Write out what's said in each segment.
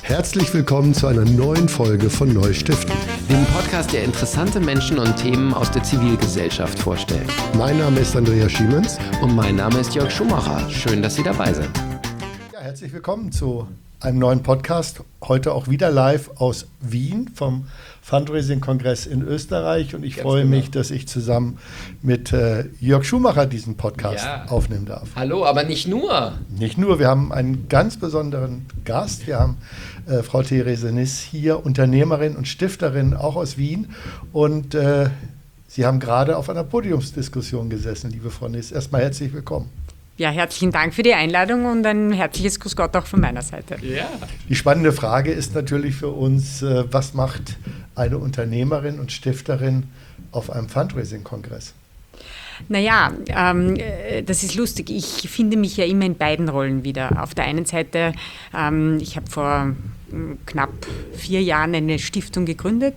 Herzlich willkommen zu einer neuen Folge von Neustiften. Dem Podcast, der interessante Menschen und Themen aus der Zivilgesellschaft vorstellt. Mein Name ist Andreas Schiemens. Und mein Name ist Jörg Schumacher. Schön, dass Sie dabei sind. Ja, herzlich willkommen zu einem neuen Podcast. Heute auch wieder live aus Wien vom Fundraising-Kongress in Österreich. Und ich freue mich, dass ich zusammen mit Jörg Schumacher diesen Podcast aufnehmen darf. Hallo, aber nicht nur. Nicht nur, wir haben einen ganz besonderen Gast. Wir haben Frau Therese Niss hier, Unternehmerin und Stifterin, auch aus Wien. Und Sie haben gerade auf einer Podiumsdiskussion gesessen, liebe Frau Niss. Erstmal herzlich willkommen. Ja, herzlichen Dank für die Einladung und ein herzliches Grüß Gott auch von meiner Seite. Ja. Die spannende Frage ist natürlich für uns, was macht eine Unternehmerin und Stifterin auf einem Fundraising-Kongress? Naja, das ist lustig. Ich finde mich ja immer in beiden Rollen wieder. Auf der einen Seite, ich habe vor knapp 4 Jahren eine Stiftung gegründet.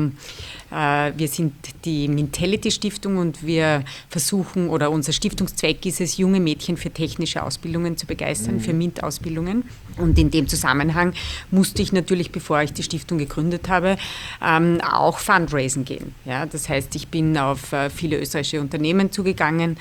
Wir sind die Mintelity Stiftung und wir versuchen, oder unser Stiftungszweck ist es, junge Mädchen für technische Ausbildungen zu begeistern, für MINT-Ausbildungen. Und in dem Zusammenhang musste ich natürlich, bevor ich die Stiftung gegründet habe, auch Fundraisen gehen. Ja, das heißt, ich bin auf viele österreichische Unternehmen zugegangen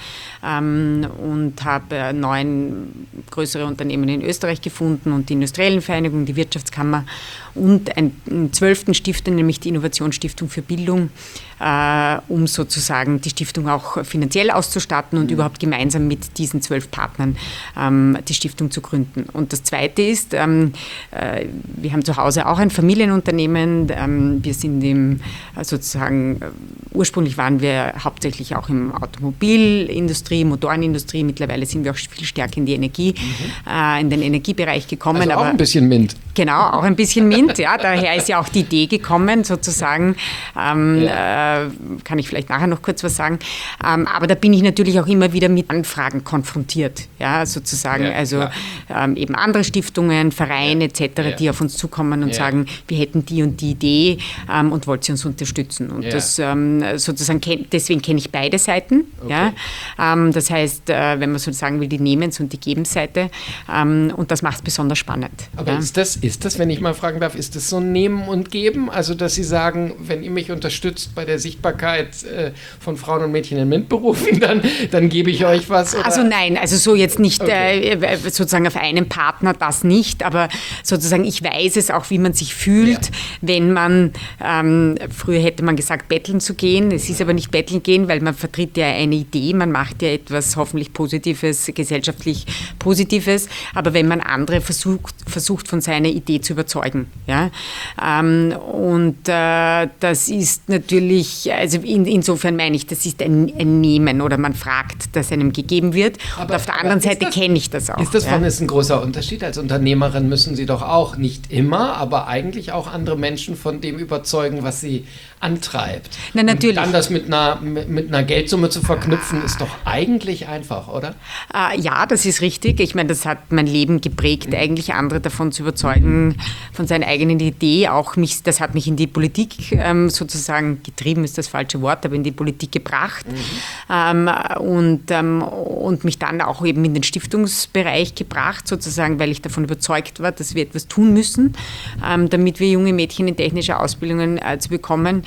und habe 9 größere Unternehmen in Österreich gefunden und die Industriellen Vereinigung, die Wirtschaftskammer und einen 12. Stifter, nämlich die Innovationsstiftung für Bildung, um sozusagen die Stiftung auch finanziell auszustatten und überhaupt gemeinsam mit diesen 12 Partnern die Stiftung zu gründen. Und das Zweite ist, wir haben zu Hause auch ein Familienunternehmen. Wir sind ursprünglich waren wir hauptsächlich auch im Automobilindustrie, Motorenindustrie. Mittlerweile sind wir auch viel stärker in die Energie, in den Energiebereich gekommen. Also auch ein bisschen MINT. Genau, auch ein bisschen MINT. Ja, daher ist ja auch die Idee gekommen, sozusagen. Kann ich vielleicht nachher noch kurz was sagen. Aber da bin ich natürlich auch immer wieder mit Anfragen konfrontiert, ja, sozusagen. Ja, also eben andere Stiftungen, Vereine etc., die auf uns zukommen und sagen, wir hätten die und die Idee und wollt sie uns unterstützen. Und das sozusagen, deswegen kenne ich beide Seiten. Okay. Ja. Das heißt, wenn man so sagen will, die Nehmens- und die Gebensseite. Und das macht es besonders spannend. Aber ist das, wenn ich mal fragen darf, ist das so ein Nehmen und Geben? Also, dass Sie sagen, wenn ihr mich unterstützt bei der Sichtbarkeit von Frauen und Mädchen in MINT-Berufen, dann gebe ich euch was? Oder? Also nein, also so jetzt nicht sozusagen auf einen Partner, das nicht, aber sozusagen ich weiß es auch, wie man sich fühlt, wenn man, früher hätte man gesagt, betteln zu gehen, es ist aber nicht betteln gehen, weil man vertritt ja eine Idee, man macht ja etwas hoffentlich Positives, gesellschaftlich Positives, aber wenn man andere versucht von seiner Idee zu überzeugen. Ja? Und das ist natürlich, also insofern meine ich, das ist ein Nehmen oder man fragt, dass einem gegeben wird. Und auf der anderen Seite kenne ich das auch. Ist das ein großer Unterschied? Als Unternehmerin müssen Sie doch auch, nicht immer, aber eigentlich auch andere Menschen von dem überzeugen, was sie antreibt. Na, natürlich. Und dann das mit einer Geldsumme zu verknüpfen, ist doch eigentlich einfach, oder? Ja, das ist richtig. Ich meine, das hat mein Leben geprägt, eigentlich andere davon zu überzeugen, von seiner eigenen Idee. Das hat mich in die Politik sozusagen getrieben, ist das falsche Wort, aber in die Politik gebracht. Und mich dann auch eben in den Stiftungsbereich gebracht, sozusagen, weil ich davon überzeugt war, dass wir etwas tun müssen, damit wir junge Mädchen in technische Ausbildungen zu bekommen.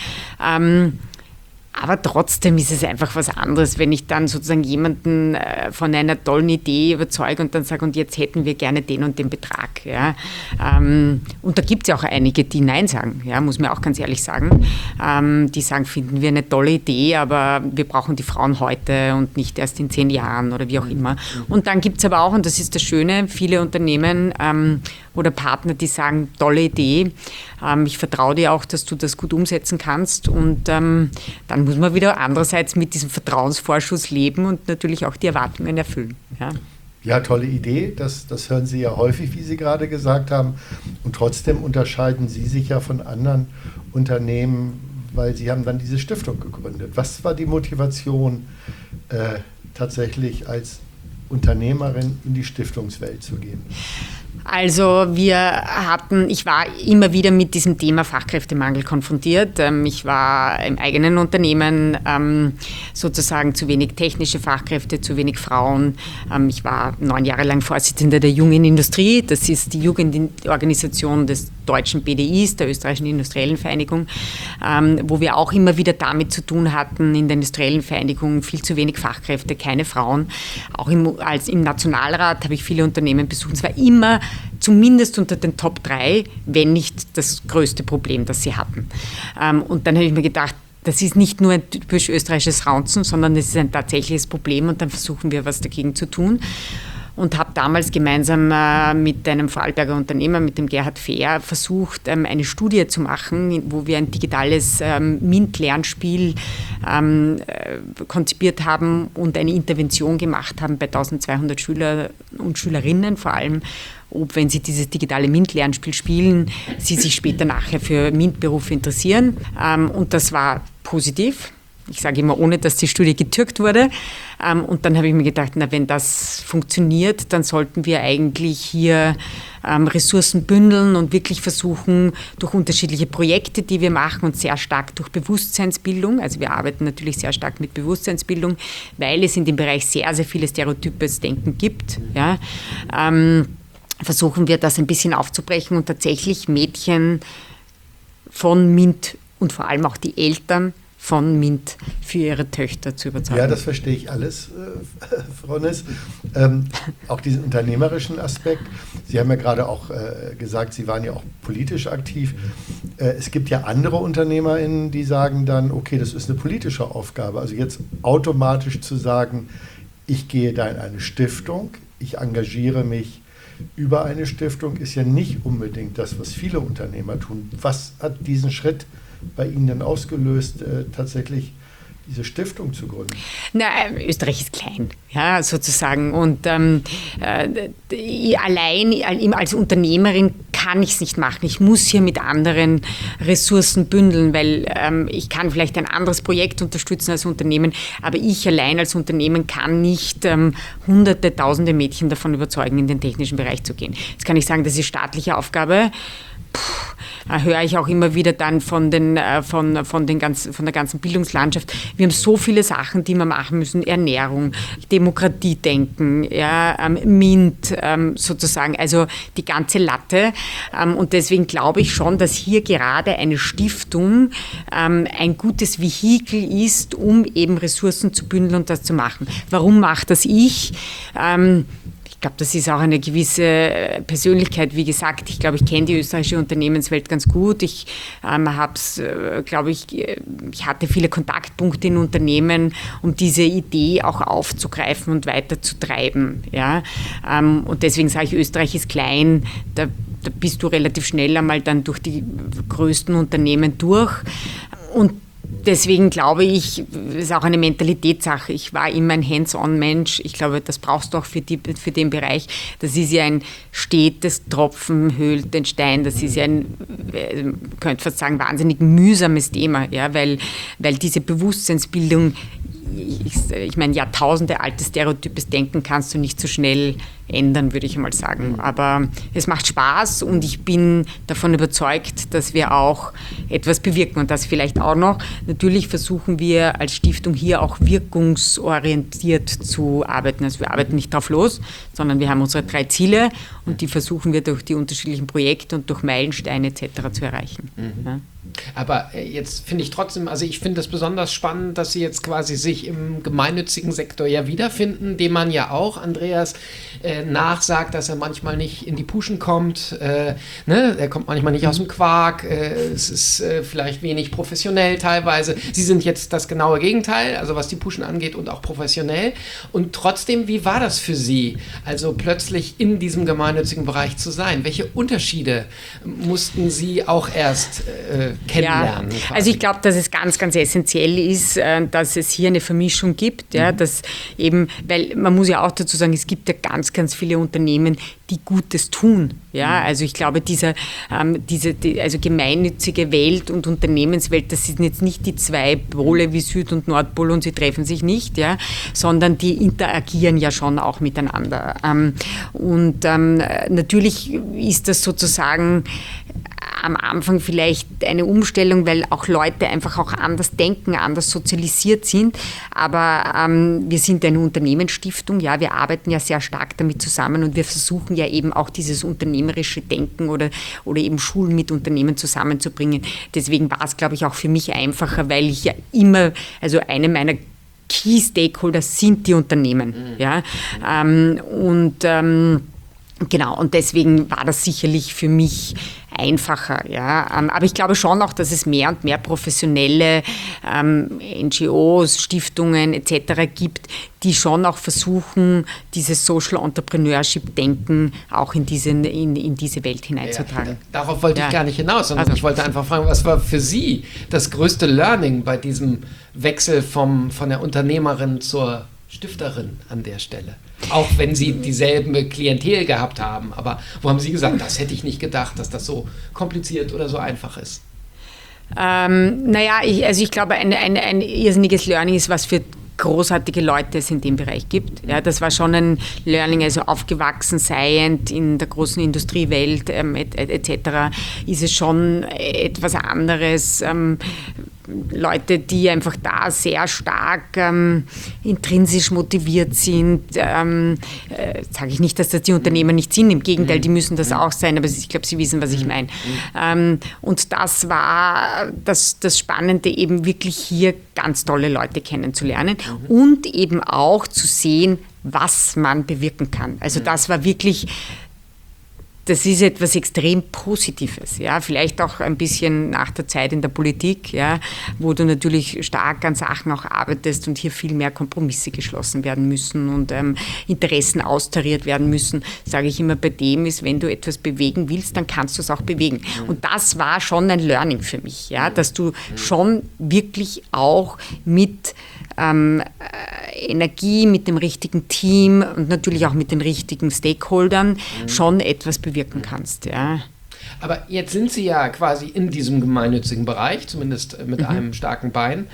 Aber trotzdem ist es einfach was anderes, wenn ich dann sozusagen jemanden von einer tollen Idee überzeuge und dann sage, und jetzt hätten wir gerne den und den Betrag. Ja. Und da gibt es ja auch einige, die Nein sagen, ja, muss man auch ganz ehrlich sagen. Die sagen, finden wir eine tolle Idee, aber wir brauchen die Frauen heute und nicht erst in 10 Jahren oder wie auch immer. Und dann gibt es aber auch, und das ist das Schöne, viele Unternehmen oder Partner, die sagen, tolle Idee, ich vertraue dir auch, dass du das gut umsetzen kannst und dann muss man wieder andererseits mit diesem Vertrauensvorschuss leben und natürlich auch die Erwartungen erfüllen. Ja, ja, tolle Idee, das hören Sie ja häufig, wie Sie gerade gesagt haben. Und trotzdem unterscheiden Sie sich ja von anderen Unternehmen, weil Sie haben dann diese Stiftung gegründet. Was war die Motivation, tatsächlich als Unternehmerin in die Stiftungswelt zu gehen? Also ich war immer wieder mit diesem Thema Fachkräftemangel konfrontiert. Ich war im eigenen Unternehmen sozusagen zu wenig technische Fachkräfte, zu wenig Frauen. Ich war 9 Jahre lang Vorsitzende der Jungen Industrie. Das ist die Jugendorganisation des deutschen BDIs, der Österreichischen Industriellen Vereinigung, wo wir auch immer wieder damit zu tun hatten, in der Industriellen Vereinigung viel zu wenig Fachkräfte, keine Frauen. Auch im Nationalrat habe ich viele Unternehmen besucht. Es war immer zumindest unter den Top 3, wenn nicht das größte Problem, das sie hatten. Und dann habe ich mir gedacht, das ist nicht nur ein typisch österreichisches Raunzen, sondern es ist ein tatsächliches Problem und dann versuchen wir, was dagegen zu tun. Und habe damals gemeinsam mit einem Vorarlberger Unternehmer, mit dem Gerhard Fehr, versucht, eine Studie zu machen, wo wir ein digitales MINT-Lernspiel konzipiert haben und eine Intervention gemacht haben bei 1200 Schüler und Schülerinnen vor allem, ob, wenn sie dieses digitale MINT-Lernspiel spielen, sie sich später nachher für MINT-Berufe interessieren. Und das war positiv. Ich sage immer, ohne dass die Studie getürkt wurde. Und dann habe ich mir gedacht, wenn das funktioniert, dann sollten wir eigentlich hier Ressourcen bündeln und wirklich versuchen, durch unterschiedliche Projekte, die wir machen und sehr stark durch Bewusstseinsbildung, also wir arbeiten natürlich sehr stark mit Bewusstseinsbildung, weil es in dem Bereich sehr, sehr viele stereotypes Denken gibt, ja, versuchen wir das ein bisschen aufzubrechen und tatsächlich Mädchen von MINT und vor allem auch die Eltern von MINT für ihre Töchter zu überzeugen. Ja, das verstehe ich alles, Frau Niss. Auch diesen unternehmerischen Aspekt. Sie haben ja gerade auch gesagt, Sie waren ja auch politisch aktiv. Es gibt ja andere UnternehmerInnen, die sagen dann, okay, das ist eine politische Aufgabe. Also jetzt automatisch zu sagen, ich gehe da in eine Stiftung, ich engagiere mich über eine Stiftung, ist ja nicht unbedingt das, was viele Unternehmer tun. Was hat diesen Schritt bei Ihnen denn ausgelöst, tatsächlich diese Stiftung zu gründen? Na, Österreich ist klein, ja, sozusagen. Und allein als Unternehmerin kann ich es nicht machen. Ich muss hier mit anderen Ressourcen bündeln, weil ich kann vielleicht ein anderes Projekt unterstützen als Unternehmen, aber ich allein als Unternehmen kann nicht hunderte, tausende Mädchen davon überzeugen, in den technischen Bereich zu gehen. Jetzt kann ich sagen, das ist staatliche Aufgabe. Höre ich auch immer wieder dann von der ganzen Bildungslandschaft. Wir haben so viele Sachen, die wir machen müssen. Ernährung, Demokratiedenken, ja, MINT sozusagen, also die ganze Latte. Und deswegen glaube ich schon, dass hier gerade eine Stiftung ein gutes Vehikel ist, um eben Ressourcen zu bündeln und das zu machen. Warum macht das ich? Ich glaube, das ist auch eine gewisse Persönlichkeit. Wie gesagt, ich glaube, ich kenne die österreichische Unternehmenswelt ganz gut. Ich hatte viele Kontaktpunkte in Unternehmen, um diese Idee auch aufzugreifen und weiterzutreiben. Ja? Und deswegen sage ich, Österreich ist klein. Da bist du relativ schnell einmal dann durch die größten Unternehmen durch. Und deswegen glaube ich, es ist auch eine Mentalitätssache. Ich war immer ein Hands-on-Mensch. Ich glaube, das brauchst du auch für den Bereich. Das ist ja ein stetes Tropfen höhlt den Stein. Das ist ja ein, man könnte fast sagen, wahnsinnig mühsames Thema, ja, weil diese Bewusstseinsbildung, ich meine, Jahrtausende altes stereotypes Denken kannst du nicht so schnell ändern, würde ich mal sagen. Aber es macht Spaß und ich bin davon überzeugt, dass wir auch etwas bewirken. Und das vielleicht auch noch. Natürlich versuchen wir als Stiftung hier auch wirkungsorientiert zu arbeiten. Also wir arbeiten nicht drauf los, sondern wir haben unsere 3 Ziele und die versuchen wir durch die unterschiedlichen Projekte und durch Meilensteine etc. zu erreichen. Mhm. Ja. Aber jetzt finde ich trotzdem, also ich finde es besonders spannend, dass Sie jetzt quasi sich im gemeinnützigen Sektor ja wiederfinden, dem man ja auch, Andreas, nachsagt, dass er manchmal nicht in die Puschen kommt, er kommt manchmal nicht aus dem Quark, es ist vielleicht wenig professionell teilweise. Sie sind jetzt das genaue Gegenteil, also was die Puschen angeht und auch professionell. Und trotzdem, wie war das für Sie, also plötzlich in diesem gemeinnützigen Bereich zu sein? Welche Unterschiede mussten Sie auch erst kennenlernen? Ja, also ich glaube, dass es ganz, ganz essentiell ist, dass es hier eine Vermischung gibt, ja, dass eben, weil man muss ja auch dazu sagen, es gibt ja ganz ganz viele Unternehmen, die Gutes tun. Ja, also ich glaube, also gemeinnützige Welt und Unternehmenswelt, das sind jetzt nicht die zwei Pole wie Süd- und Nordpol und sie treffen sich nicht, ja, sondern die interagieren ja schon auch miteinander. Natürlich ist das sozusagen am Anfang vielleicht eine Umstellung, weil auch Leute einfach auch anders denken, anders sozialisiert sind. Aber wir sind eine Unternehmensstiftung, ja, wir arbeiten ja sehr stark damit zusammen und wir versuchen ja eben auch dieses unternehmerische Denken oder eben Schulen mit Unternehmen zusammenzubringen. Deswegen war es, glaube ich, auch für mich einfacher, weil ich ja immer, also eine meiner Key Stakeholders sind die Unternehmen. Ja, genau, und deswegen war das sicherlich für mich einfacher. Ja. Aber ich glaube schon auch, dass es mehr und mehr professionelle NGOs, Stiftungen etc. gibt, die schon auch versuchen, dieses Social Entrepreneurship-Denken auch in diese Welt hineinzutragen. Ja, darauf wollte ich gar nicht hinaus, sondern ich wollte einfach fragen, was war für Sie das größte Learning bei diesem Wechsel von der Unternehmerin zur Stifterin an der Stelle? Auch wenn Sie dieselbe Klientel gehabt haben, aber wo haben Sie gesagt, das hätte ich nicht gedacht, dass das so kompliziert oder so einfach ist? Ich glaube, ein irrsinniges Learning ist, was für großartige Leute es in dem Bereich gibt. Ja, das war schon ein Learning, also aufgewachsen seiend in der großen Industriewelt etc. ist es schon etwas anderes. Leute, die einfach da sehr stark intrinsisch motiviert sind. Sage ich nicht, dass das die Unternehmer nicht sind, im Gegenteil, die müssen das auch sein, aber ich glaube, Sie wissen, was ich meine. Und das war das Spannende, eben wirklich hier ganz tolle Leute kennenzulernen und eben auch zu sehen, was man bewirken kann. Also das war wirklich... Das ist etwas extrem Positives, ja, vielleicht auch ein bisschen nach der Zeit in der Politik, ja, wo du natürlich stark an Sachen auch arbeitest und hier viel mehr Kompromisse geschlossen werden müssen und Interessen austariert werden müssen, sage ich immer, bei dem ist, wenn du etwas bewegen willst, dann kannst du es auch bewegen. Und das war schon ein Learning für mich, ja, dass du schon wirklich auch mit Energie, mit dem richtigen Team und natürlich auch mit den richtigen Stakeholdern schon etwas bewirken kannst. Ja. Aber jetzt sind Sie ja quasi in diesem gemeinnützigen Bereich, zumindest mit einem starken Bein.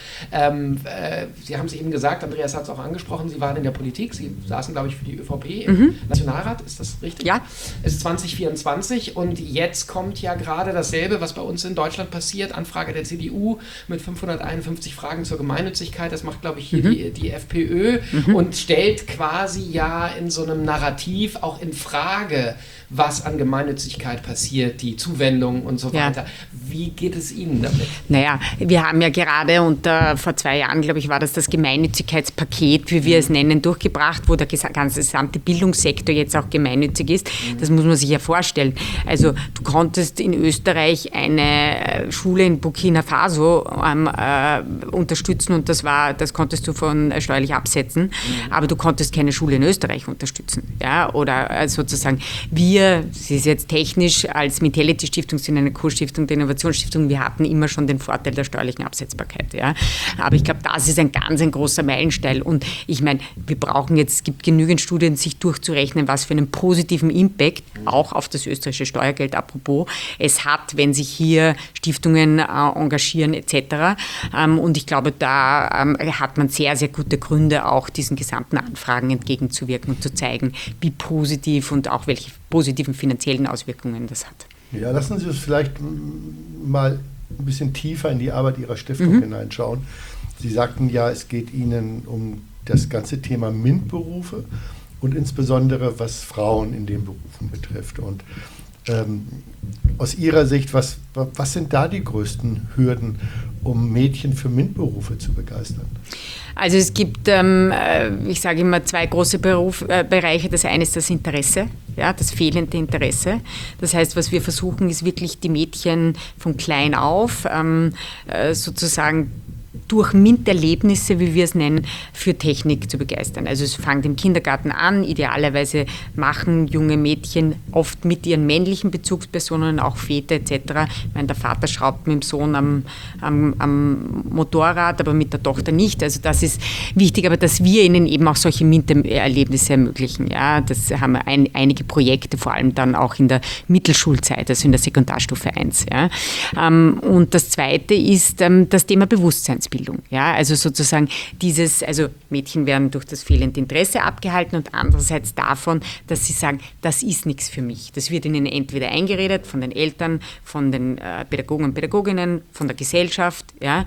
Sie haben es eben gesagt, Andreas hat es auch angesprochen, Sie waren in der Politik, Sie saßen, glaube ich, für die ÖVP im Nationalrat, ist das richtig? Ja. Es ist 2024 und jetzt kommt ja gerade dasselbe, was bei uns in Deutschland passiert, Anfrage der CDU mit 551 Fragen zur Gemeinnützigkeit, das macht, glaube ich, hier die FPÖ und stellt quasi ja in so einem Narrativ auch in Frage, was an Gemeinnützigkeit passiert, die Zuwendung und so weiter. Wie geht es Ihnen damit? Naja, wir haben ja gerade vor 2 Jahren, glaube ich, war das Gemeinnützigkeitspaket, wie wir es nennen, durchgebracht, wo der gesamte Bildungssektor jetzt auch gemeinnützig ist. Das muss man sich ja vorstellen. Also du konntest in Österreich eine Schule in Burkina Faso unterstützen und das konntest du steuerlich absetzen, aber du konntest keine Schule in Österreich unterstützen. Ja? Oder sozusagen sie ist jetzt technisch als Mentality-Stiftung, sind eine Co-Stiftung der Innovationsstiftung, wir hatten immer schon den Vorteil der steuerlichen Absetzbarkeit. Ja. Aber ich glaube, das ist ein großer Meilenstein. Und ich meine, es gibt genügend Studien, sich durchzurechnen, was für einen positiven Impact, auch auf das österreichische Steuergeld, apropos, es hat, wenn sich hier Stiftungen engagieren etc. Und ich glaube, da hat man sehr, sehr gute Gründe, auch diesen gesamten Anfragen entgegenzuwirken und zu zeigen, wie positiv und auch welche positiven finanziellen Auswirkungen das hat. Ja, lassen Sie uns vielleicht mal ein bisschen tiefer in die Arbeit Ihrer Stiftung hineinschauen. Sie sagten ja, es geht Ihnen um das ganze Thema MINT-Berufe und insbesondere was Frauen in den Berufen betrifft. Und aus Ihrer Sicht, was sind da die größten Hürden, um Mädchen für MINT-Berufe zu begeistern? Also es gibt, ich sage immer, 2 große Bereiche. Das eine ist das Interesse, ja, das fehlende Interesse. Das heißt, was wir versuchen, ist wirklich die Mädchen von klein auf sozusagen durch MINT-Erlebnisse, wie wir es nennen, für Technik zu begeistern. Also es fängt im Kindergarten an, idealerweise machen junge Mädchen oft mit ihren männlichen Bezugspersonen, auch Väter etc. Ich meine, der Vater schraubt mit dem Sohn am Motorrad, aber mit der Tochter nicht. Also das ist wichtig, aber dass wir ihnen eben auch solche MINT-Erlebnisse ermöglichen. Ja, das haben wir einige Projekte, vor allem dann auch in der Mittelschulzeit, also in der Sekundarstufe 1. Ja. Und das Zweite ist das Thema Bewusstseinsbildung. Ja, also sozusagen also Mädchen werden durch das fehlende Interesse abgehalten und andererseits davon, dass sie sagen, das ist nichts für mich. Das wird ihnen entweder eingeredet von den Eltern, von den Pädagogen und Pädagoginnen, von der Gesellschaft, ja,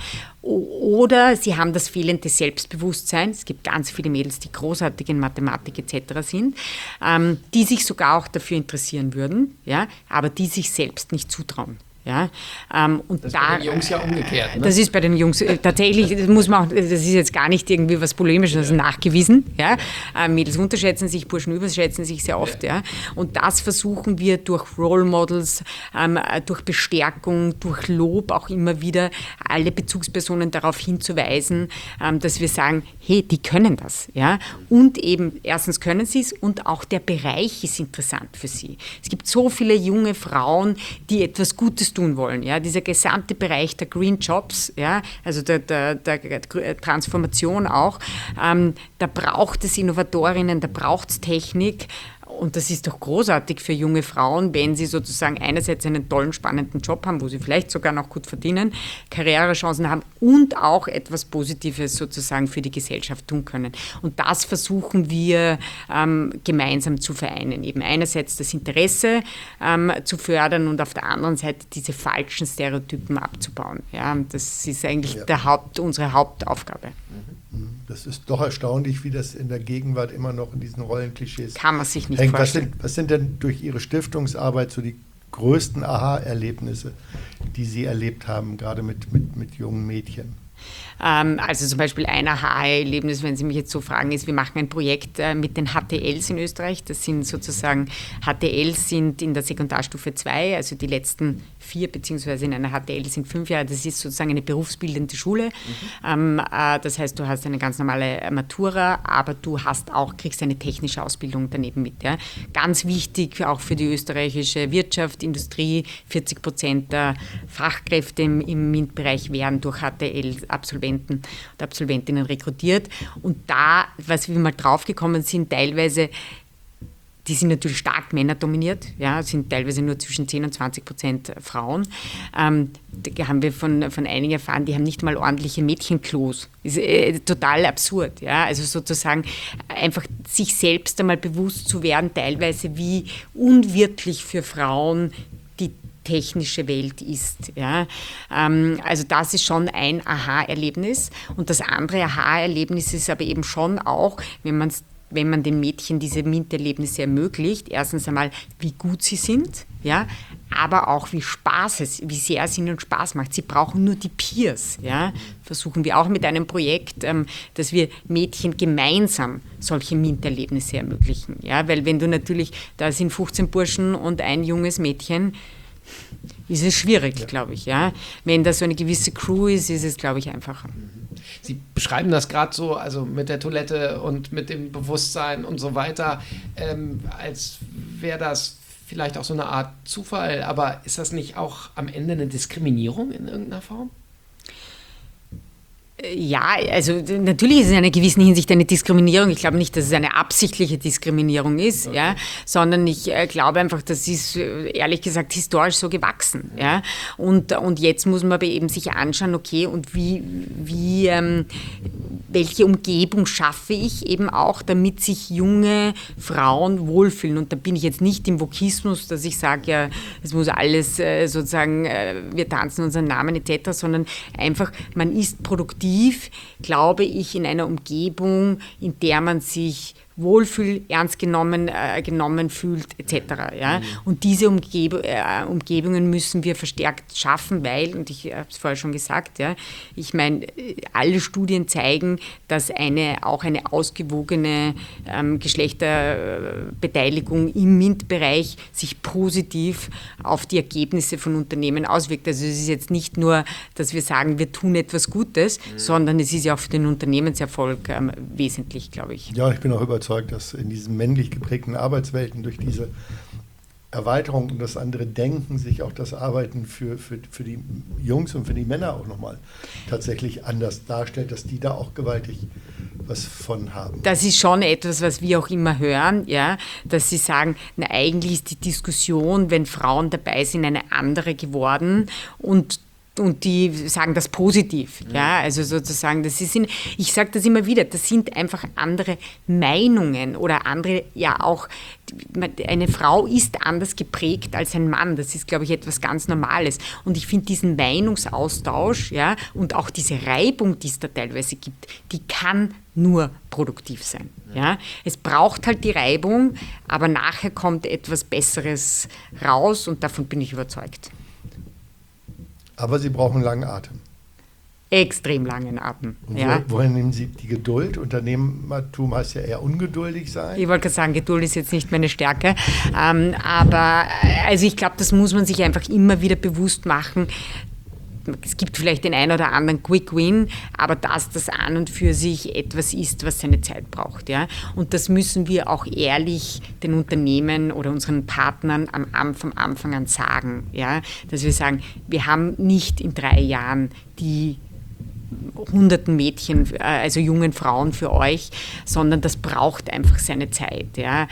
oder sie haben das fehlende Selbstbewusstsein. Es gibt ganz viele Mädels, die großartig in Mathematik etc. sind, die sich sogar auch dafür interessieren würden, ja, aber die sich selbst nicht zutrauen. Ja, und das ist bei den Jungs ja umgekehrt. Ne? Das ist bei den Jungs tatsächlich, das ist jetzt gar nicht irgendwie was Polemisches, das ist nachgewiesen. Ja. Mädels unterschätzen sich, Burschen überschätzen sich sehr oft. Ja. Und das versuchen wir durch Role Models, durch Bestärkung, durch Lob auch immer wieder alle Bezugspersonen darauf hinzuweisen, dass wir sagen, hey, die können das. Ja. Und eben, erstens können sie es und auch der Bereich ist interessant für sie. Es gibt so viele junge Frauen, die etwas Gutes tun wollen. Ja? Dieser gesamte Bereich der Green Jobs, ja? Also der Transformation auch, da braucht es Innovatorinnen, da braucht es Technik. Und das ist doch großartig für junge Frauen, wenn sie sozusagen einerseits einen tollen, spannenden Job haben, wo sie vielleicht sogar noch gut verdienen, Karrierechancen haben und auch etwas Positives sozusagen für die Gesellschaft tun können. Und das versuchen wir gemeinsam zu vereinen. Eben einerseits das Interesse zu fördern und auf der anderen Seite diese falschen Stereotypen abzubauen. Ja, das ist eigentlich unsere Hauptaufgabe. Das ist doch erstaunlich, wie das in der Gegenwart immer noch in diesen Rollenklischees kann man sich nicht hängt. vorstellen. Was sind denn durch Ihre Stiftungsarbeit so die größten Aha-Erlebnisse, die Sie erlebt haben, gerade mit jungen Mädchen? Also zum Beispiel ein Aha-Erlebnis, wenn Sie mich jetzt so fragen, ist, wir machen ein Projekt mit den HTLs in Österreich. Das sind sozusagen, HTLs sind in der Sekundarstufe 2, also die letzten 4, beziehungsweise in einer HTL sind 5 Jahre. Das ist sozusagen eine berufsbildende Schule. Das heißt, du hast eine ganz normale Matura, aber du kriegst eine technische Ausbildung daneben mit. Ja. Ganz wichtig auch für die österreichische Wirtschaft, Industrie, 40% der Fachkräfte im MINT-Bereich werden durch HTL-Absolventen und Absolventinnen rekrutiert. Und da, was wir mal draufgekommen sind, teilweise, die sind natürlich stark männerdominiert, ja, sind teilweise nur zwischen 10% und 20% Frauen. Da haben wir von einigen erfahren, die haben nicht mal ordentliche Mädchenklos. Das ist total absurd. Ja? Also sozusagen einfach sich selbst einmal bewusst zu werden, teilweise wie unwirklich für Frauen die technische Welt ist. Ja. Also das ist schon ein Aha-Erlebnis. Und das andere Aha-Erlebnis ist aber eben schon auch, wenn man den Mädchen diese MINT-Erlebnisse ermöglicht, erstens einmal, wie gut sie sind, ja, aber auch wie sehr es ihnen Spaß macht. Sie brauchen nur die Peers. Ja. Versuchen wir auch mit einem Projekt, dass wir Mädchen gemeinsam solche MINT-Erlebnisse ermöglichen. Ja. Weil wenn du natürlich, da sind 15 Burschen und ein junges Mädchen, ist es schwierig, glaube ich. Ja. Wenn da so eine gewisse Crew ist es, glaube ich, einfacher. Sie beschreiben das gerade so, also mit der Toilette und mit dem Bewusstsein und so weiter, als wäre das vielleicht auch so eine Art Zufall, aber ist das nicht auch am Ende eine Diskriminierung in irgendeiner Form? Ja, also natürlich ist es in einer gewissen Hinsicht eine Diskriminierung. Ich glaube nicht, dass es eine absichtliche Diskriminierung ist, okay. Ja, sondern ich glaube einfach, das ist ehrlich gesagt historisch so gewachsen. Ja. Und jetzt muss man aber eben sich anschauen, okay, und welche Umgebung schaffe ich eben auch, damit sich junge Frauen wohlfühlen. Und da bin ich jetzt nicht im Vokismus, dass ich sage, ja, es muss alles sozusagen, wir tanzen unseren Namen etc., sondern einfach, man ist produktiv, glaube ich, in einer Umgebung, in der man sich wohlfühlt, ernst genommen fühlt, etc. Ja? Und diese Umgebungen müssen wir verstärkt schaffen, weil, und ich habe es vorher schon gesagt, ja, ich meine, alle Studien zeigen, dass auch eine ausgewogene Geschlechterbeteiligung im MINT-Bereich sich positiv auf die Ergebnisse von Unternehmen auswirkt. Also es ist jetzt nicht nur, dass wir sagen, wir tun etwas Gutes, sondern es ist ja auch für den Unternehmenserfolg wesentlich, glaube ich. Ja, ich bin auch überzeugt, dass in diesen männlich geprägten Arbeitswelten durch diese Erweiterung und das andere Denken sich auch das Arbeiten für die Jungs und für die Männer auch nochmal tatsächlich anders darstellt, dass die da auch gewaltig was von haben. Das ist schon etwas, was wir auch immer hören, ja, dass sie sagen, na, eigentlich ist die Diskussion, wenn Frauen dabei sind, eine andere geworden und die sagen das positiv, ja, also sozusagen, ich sage das immer wieder, das sind einfach andere Meinungen oder andere, ja auch, eine Frau ist anders geprägt als ein Mann, das ist, glaube ich, etwas ganz Normales und ich finde diesen Meinungsaustausch, ja, und auch diese Reibung, die es da teilweise gibt, die kann nur produktiv sein, ja, es braucht halt die Reibung, aber nachher kommt etwas Besseres raus und davon bin ich überzeugt. Aber Sie brauchen langen Atem. Extrem langen Atem. Und ja. Woher nehmen Sie die Geduld? Unternehmertum heißt ja eher ungeduldig sein. Ich wollte gerade sagen, Geduld ist jetzt nicht meine Stärke. Aber also ich glaube, das muss man sich einfach immer wieder bewusst machen. Es gibt vielleicht den einen oder anderen Quick Win, aber dass das an und für sich etwas ist, was seine Zeit braucht. Ja? Und das müssen wir auch ehrlich den Unternehmen oder unseren Partnern vom Anfang an sagen. Ja? Dass wir sagen, wir haben nicht in 3 Jahren die hunderten Mädchen, also jungen Frauen für euch, sondern das braucht einfach seine Zeit. Ja?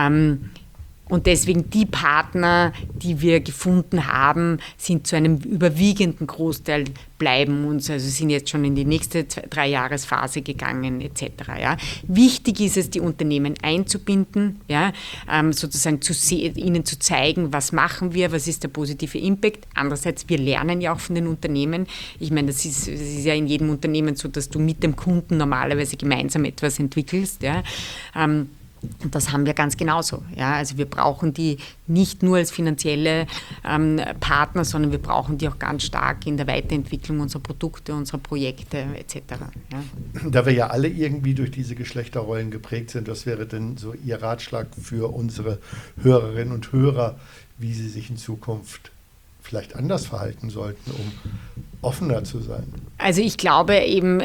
Und deswegen die Partner, die wir gefunden haben, sind zu einem überwiegenden Großteil bleiben uns, also sind jetzt schon in die nächste 3-Jahres-Phase gegangen etc. Ja. Wichtig ist es, die Unternehmen einzubinden, ja, sozusagen ihnen zu zeigen, was machen wir, was ist der positive Impact. Andererseits, wir lernen ja auch von den Unternehmen. Ich meine, das ist ja in jedem Unternehmen so, dass du mit dem Kunden normalerweise gemeinsam etwas entwickelst. Ja. Und das haben wir ganz genauso. Ja? Also wir brauchen die nicht nur als finanzielle Partner, sondern wir brauchen die auch ganz stark in der Weiterentwicklung unserer Produkte, unserer Projekte etc. Ja? Da wir ja alle irgendwie durch diese Geschlechterrollen geprägt sind, was wäre denn so Ihr Ratschlag für unsere Hörerinnen und Hörer, wie sie sich in Zukunft vielleicht anders verhalten sollten, um offener zu sein? Also ich glaube eben,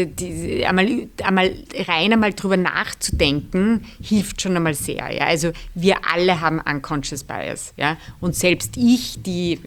einmal drüber nachzudenken, hilft schon einmal sehr. Ja? Also wir alle haben Unconscious Bias. Ja? Und selbst ich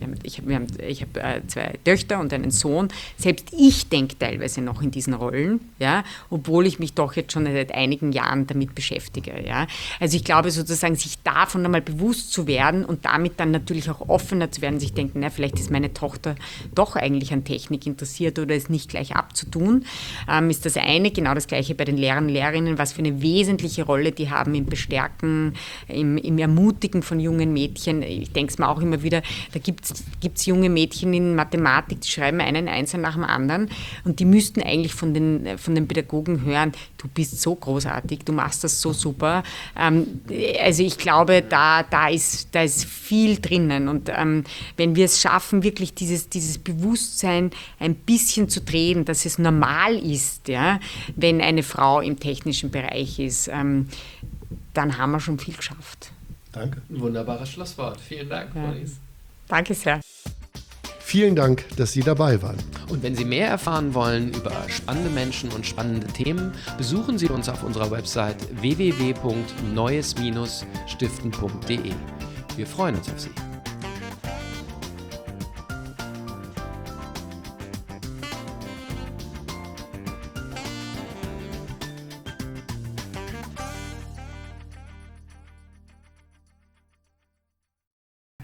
habe 2 Töchter und einen Sohn, selbst ich denke teilweise noch in diesen Rollen, ja? Obwohl ich mich doch jetzt schon seit einigen Jahren damit beschäftige. Ja? Also ich glaube sozusagen, sich davon einmal bewusst zu werden und damit dann natürlich auch offener zu werden, sich denken, na, vielleicht ist meine Tochter doch eigentlich an Technik interessiert oder es nicht gleich abzutun, ist das eine. Genau das Gleiche bei den Lehrern und Lehrerinnen, was für eine wesentliche Rolle die haben im Bestärken, im Ermutigen von jungen Mädchen. Ich denke es mir auch immer wieder, da gibt's junge Mädchen in Mathematik, die schreiben einen Einser nach dem anderen und die müssten eigentlich von den Pädagogen hören, du bist so großartig, du machst das so super. Also ich glaube, da ist viel drinnen und wenn wir es schaffen, wirklich dieses Bewusstsein ein bisschen zu drehen, dass es normal ist, ja, wenn eine Frau im technischen Bereich ist, dann haben wir schon viel geschafft. Danke. Ein wunderbares Schlusswort. Vielen Dank, Maurice. Danke sehr. Vielen Dank, dass Sie dabei waren. Und wenn Sie mehr erfahren wollen über spannende Menschen und spannende Themen, besuchen Sie uns auf unserer Website www.neues-stiften.de. Wir freuen uns auf Sie.